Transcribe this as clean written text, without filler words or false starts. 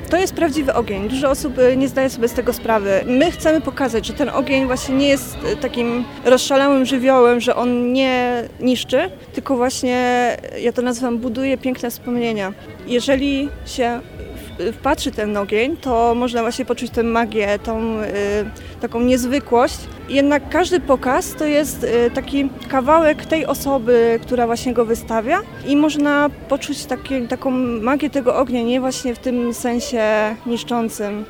To jest prawdziwy ogień. Dużo osób nie zdaje sobie z tego sprawy. My chcemy pokazać, że ten ogień właśnie nie jest takim rozszalałym żywiołem, że on nie niszczy, tylko właśnie, ja to nazywam, buduje piękne wspomnienia. Jeżeli się wpatrzy ten ogień, to można właśnie poczuć tę magię, tą taką niezwykłość. Jednak każdy pokaz to jest taki kawałek tej osoby, która właśnie go wystawia i można poczuć taką magię tego ognia, nie właśnie w tym sensie niszczącym.